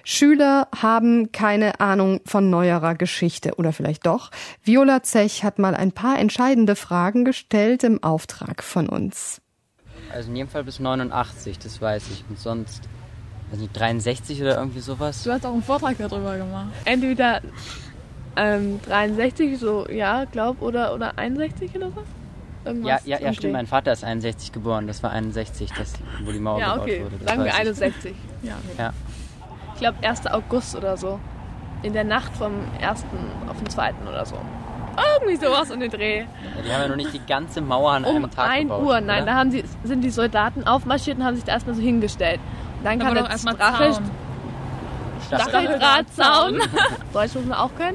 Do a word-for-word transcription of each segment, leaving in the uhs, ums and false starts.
Schüler haben keine Ahnung von neuerer Geschichte. Oder vielleicht doch? Viola Zech hat mal ein paar entscheidende Fragen gestellt im Auftrag von uns. Also in jedem Fall bis neunundachtzig, das weiß ich. Und sonst, weiß nicht, dreiundsechzig oder irgendwie sowas. Du hast auch einen Vortrag darüber gemacht. Entweder ähm, dreiundsechzig, so, ja, glaub, oder, oder einundsechzig oder was? Irgendwas ja, ja, ja stimmt, mein Vater ist einundsechzig geboren, das war einundsechzig, das, wo die Mauer ja, gebaut okay. wurde. Das Sagen wir einundsechzig. Ja, okay. Ja. Ich glaube erster August oder so. In der Nacht vom ersten auf den zweiten oder so. Irgendwie sowas in den Dreh. Ja, die haben ja noch nicht die ganze Mauer an um einem Tag gebaut. Um ein Uhr, nein, oder? da haben sie, sind die Soldaten aufmarschiert und haben sich da erstmal so hingestellt. Und dann kam der Stacheldrahtzaun. Deutsch muss man auch können.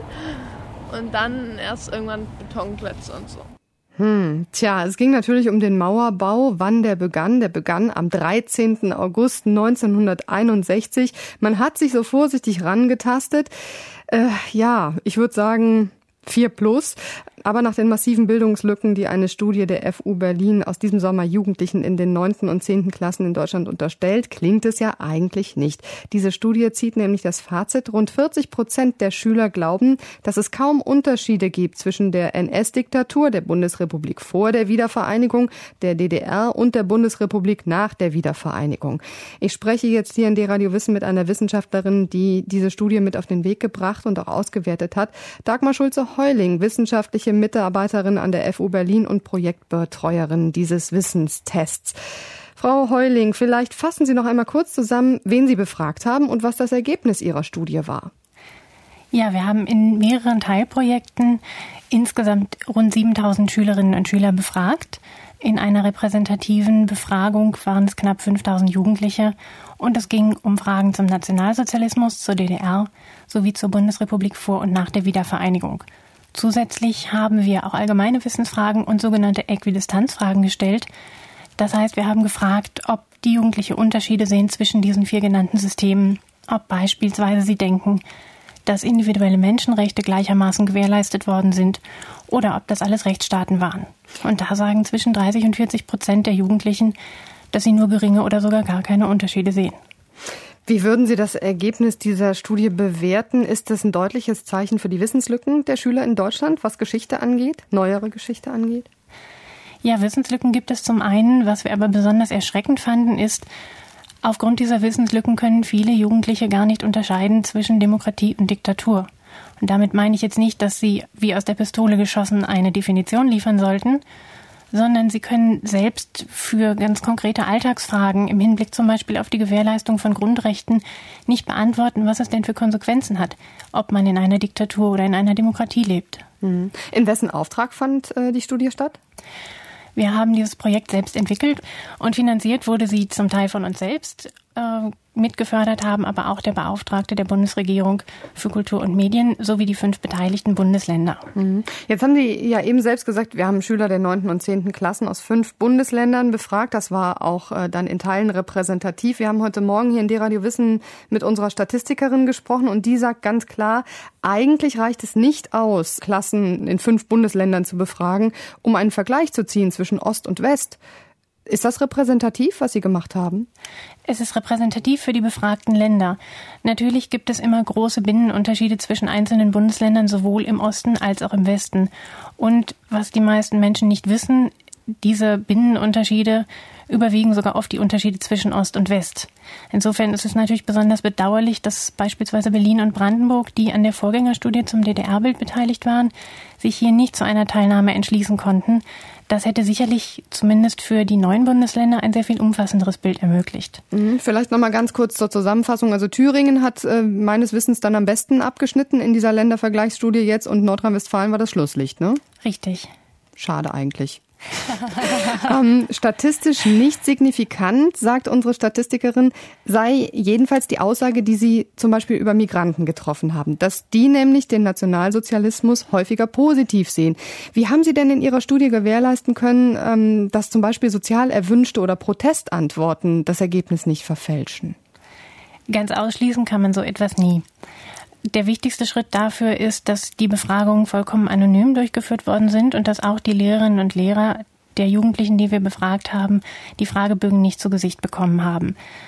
Und dann erst irgendwann Betonklötze und so. Hm, tja, es ging natürlich um den Mauerbau, wann der begann. Der begann am dreizehnten August neunzehnhunderteinundsechzig. Man hat sich so vorsichtig rangetastet. Äh, ja, ich würde sagen vier plus. Aber nach den massiven Bildungslücken, die eine Studie der F U Berlin aus diesem Sommer Jugendlichen in den neunten und zehnten Klassen in Deutschland unterstellt, klingt es ja eigentlich nicht. Diese Studie zieht nämlich das Fazit, rund vierzig Prozent der Schüler glauben, dass es kaum Unterschiede gibt zwischen der N S-Diktatur, der Bundesrepublik vor der Wiedervereinigung, der D D R und der Bundesrepublik nach der Wiedervereinigung. Ich spreche jetzt hier in D-Radio Wissen mit einer Wissenschaftlerin, die diese Studie mit auf den Weg gebracht und auch ausgewertet hat. Dagmar Schulze-Heuling, wissenschaftliche Mitarbeiterin an der F U Berlin und Projektbetreuerin dieses Wissenstests. Frau Heuling, vielleicht fassen Sie noch einmal kurz zusammen, wen Sie befragt haben und was das Ergebnis Ihrer Studie war. Ja, wir haben in mehreren Teilprojekten insgesamt rund siebentausend Schülerinnen und Schüler befragt. In einer repräsentativen Befragung waren es knapp fünftausend Jugendliche und es ging um Fragen zum Nationalsozialismus, zur D D R sowie zur Bundesrepublik vor und nach der Wiedervereinigung. Zusätzlich haben wir auch allgemeine Wissensfragen und sogenannte Äquidistanzfragen gestellt. Das heißt, wir haben gefragt, ob die Jugendliche Unterschiede sehen zwischen diesen vier genannten Systemen, ob beispielsweise sie denken, dass individuelle Menschenrechte gleichermaßen gewährleistet worden sind oder ob das alles Rechtsstaaten waren. Und da sagen zwischen dreißig und vierzig Prozent der Jugendlichen, dass sie nur geringe oder sogar gar keine Unterschiede sehen. Wie würden Sie das Ergebnis dieser Studie bewerten? Ist das ein deutliches Zeichen für die Wissenslücken der Schüler in Deutschland, was Geschichte angeht, neuere Geschichte angeht? Ja, Wissenslücken gibt es zum einen. Was wir aber besonders erschreckend fanden, ist, aufgrund dieser Wissenslücken können viele Jugendliche gar nicht unterscheiden zwischen Demokratie und Diktatur. Und damit meine ich jetzt nicht, dass sie wie aus der Pistole geschossen eine Definition liefern sollten, sondern sie können selbst für ganz konkrete Alltagsfragen im Hinblick zum Beispiel auf die Gewährleistung von Grundrechten nicht beantworten, was es denn für Konsequenzen hat, ob man in einer Diktatur oder in einer Demokratie lebt. In wessen Auftrag fand äh, die Studie statt? Wir haben dieses Projekt selbst entwickelt und finanziert wurde sie zum Teil von uns selbst. Äh, mitgefördert haben aber auch der Beauftragte der Bundesregierung für Kultur und Medien sowie die fünf beteiligten Bundesländer. Jetzt haben Sie ja eben selbst gesagt, wir haben Schüler der neunten und zehnten Klassen aus fünf Bundesländern befragt. Das war auch äh, dann in Teilen repräsentativ. Wir haben heute Morgen hier in D-Radio Wissen mit unserer Statistikerin gesprochen und die sagt ganz klar, eigentlich reicht es nicht aus, Klassen in fünf Bundesländern zu befragen, um einen Vergleich zu ziehen zwischen Ost und West. Ist das repräsentativ, was Sie gemacht haben? Es ist repräsentativ für die befragten Länder. Natürlich gibt es immer große Binnenunterschiede zwischen einzelnen Bundesländern, sowohl im Osten als auch im Westen. Und was die meisten Menschen nicht wissen, diese Binnenunterschiede überwiegen sogar oft die Unterschiede zwischen Ost und West. Insofern ist es natürlich besonders bedauerlich, dass beispielsweise Berlin und Brandenburg, die an der Vorgängerstudie zum D D R-Bild beteiligt waren, sich hier nicht zu einer Teilnahme entschließen konnten. Das hätte sicherlich zumindest für die neuen Bundesländer ein sehr viel umfassenderes Bild ermöglicht. Vielleicht noch mal ganz kurz zur Zusammenfassung. Also Thüringen hat äh, meines Wissens dann am besten abgeschnitten in dieser Ländervergleichsstudie jetzt und Nordrhein-Westfalen war das Schlusslicht, ne? Richtig. Schade eigentlich. ähm, statistisch nicht signifikant, sagt unsere Statistikerin, sei jedenfalls die Aussage, die sie zum Beispiel über Migranten getroffen haben, dass die nämlich den Nationalsozialismus häufiger positiv sehen. Wie haben Sie denn in Ihrer Studie gewährleisten können, ähm, dass zum Beispiel sozial erwünschte oder Protestantworten das Ergebnis nicht verfälschen? Ganz ausschließen kann man so etwas nie. Der wichtigste Schritt dafür ist, dass die Befragungen vollkommen anonym durchgeführt worden sind und dass auch die Lehrerinnen und Lehrer der Jugendlichen, die wir befragt haben, die Fragebögen nicht zu Gesicht bekommen haben.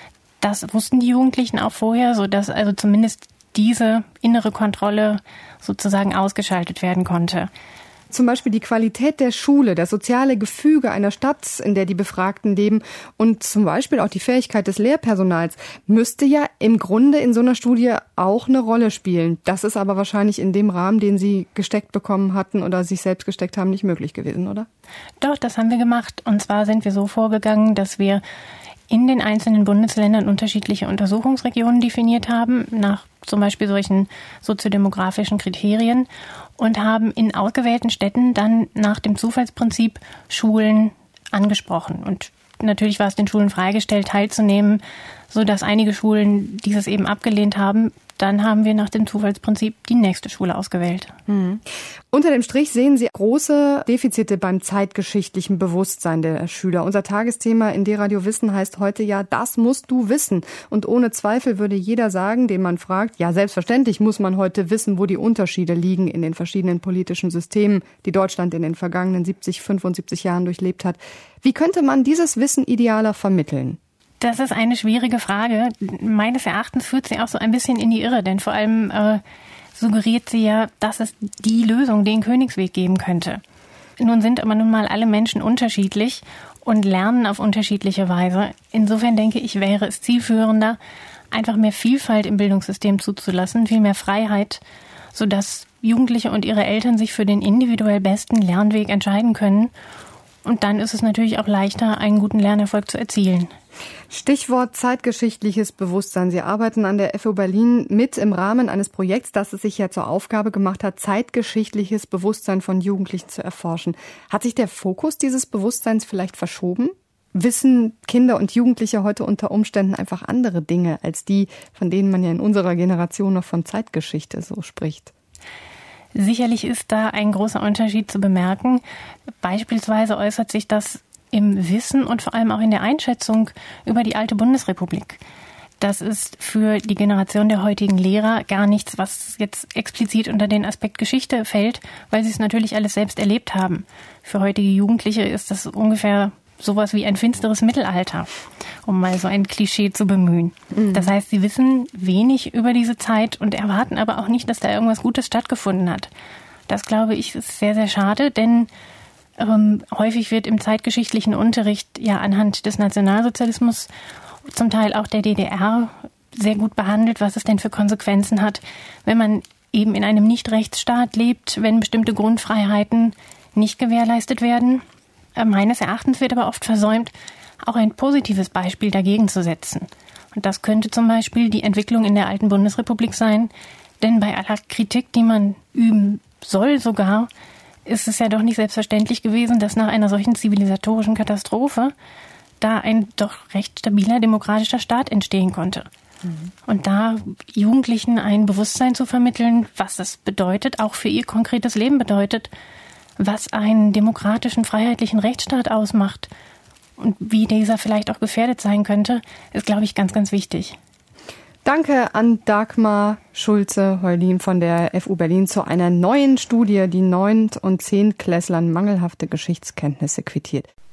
Das wussten die Jugendlichen auch vorher, sodass also zumindest diese innere Kontrolle sozusagen ausgeschaltet werden konnte. Zum Beispiel die Qualität der Schule, das soziale Gefüge einer Stadt, in der die Befragten leben und zum Beispiel auch die Fähigkeit des Lehrpersonals müsste ja im Grunde in so einer Studie auch eine Rolle spielen. Das ist aber wahrscheinlich in dem Rahmen, den Sie gesteckt bekommen hatten oder sich selbst gesteckt haben, nicht möglich gewesen, oder? Doch, das haben wir gemacht. Und zwar sind wir so vorgegangen, dass wir in den einzelnen Bundesländern unterschiedliche Untersuchungsregionen definiert haben, nach zum Beispiel solchen soziodemografischen Kriterien, und haben in ausgewählten Städten dann nach dem Zufallsprinzip Schulen angesprochen. Und natürlich war es den Schulen freigestellt, teilzunehmen, sodass einige Schulen dieses eben abgelehnt haben. Dann haben wir nach dem Zufallsprinzip die nächste Schule ausgewählt. Mhm. Unter dem Strich sehen Sie große Defizite beim zeitgeschichtlichen Bewusstsein der Schüler. Unser Tagesthema in D-Radio Wissen heißt heute ja, das musst du wissen. Und ohne Zweifel würde jeder sagen, den man fragt, ja, selbstverständlich muss man heute wissen, wo die Unterschiede liegen in den verschiedenen politischen Systemen, die Deutschland in den vergangenen siebzig, fünfundsiebzig Jahren durchlebt hat. Wie könnte man dieses Wissen idealer vermitteln? Das ist eine schwierige Frage. Meines Erachtens führt sie auch so ein bisschen in die Irre, denn vor allem äh, suggeriert sie ja, dass es die Lösung, den Königsweg geben könnte. Nun sind aber nun mal alle Menschen unterschiedlich und lernen auf unterschiedliche Weise. Insofern denke ich, wäre es zielführender, einfach mehr Vielfalt im Bildungssystem zuzulassen, viel mehr Freiheit, sodass Jugendliche und ihre Eltern sich für den individuell besten Lernweg entscheiden können. Und dann ist es natürlich auch leichter, einen guten Lernerfolg zu erzielen. Stichwort zeitgeschichtliches Bewusstsein. Sie arbeiten an der F U Berlin mit im Rahmen eines Projekts, das es sich ja zur Aufgabe gemacht hat, zeitgeschichtliches Bewusstsein von Jugendlichen zu erforschen. Hat sich der Fokus dieses Bewusstseins vielleicht verschoben? Wissen Kinder und Jugendliche heute unter Umständen einfach andere Dinge als die, von denen man ja in unserer Generation noch von Zeitgeschichte so spricht? Sicherlich ist da ein großer Unterschied zu bemerken. Beispielsweise äußert sich das im Wissen und vor allem auch in der Einschätzung über die alte Bundesrepublik. Das ist für die Generation der heutigen Lehrer gar nichts, was jetzt explizit unter den Aspekt Geschichte fällt, weil sie es natürlich alles selbst erlebt haben. Für heutige Jugendliche ist das ungefähr sowas wie ein finsteres Mittelalter, um mal so ein Klischee zu bemühen. Mhm. Das heißt, sie wissen wenig über diese Zeit und erwarten aber auch nicht, dass da irgendwas Gutes stattgefunden hat. Das, glaube ich, ist sehr, sehr schade, denn ähm, häufig wird im zeitgeschichtlichen Unterricht ja anhand des Nationalsozialismus, zum Teil auch der D D R, sehr gut behandelt, was es denn für Konsequenzen hat, wenn man eben in einem Nicht-Rechtsstaat lebt, wenn bestimmte Grundfreiheiten nicht gewährleistet werden. Meines Erachtens wird aber oft versäumt, auch ein positives Beispiel dagegen zu setzen. Und das könnte zum Beispiel die Entwicklung in der alten Bundesrepublik sein. Denn bei aller Kritik, die man üben soll sogar, ist es ja doch nicht selbstverständlich gewesen, dass nach einer solchen zivilisatorischen Katastrophe da ein doch recht stabiler demokratischer Staat entstehen konnte. Mhm. Und da Jugendlichen ein Bewusstsein zu vermitteln, was es bedeutet, auch für ihr konkretes Leben bedeutet, was einen demokratischen, freiheitlichen Rechtsstaat ausmacht und wie dieser vielleicht auch gefährdet sein könnte, ist, glaube ich, ganz, ganz wichtig. Danke an Dagmar Schulze-Heulin von der F U Berlin zu einer neuen Studie, die Neunt- und Zehntklässlern mangelhafte Geschichtskenntnisse quittiert.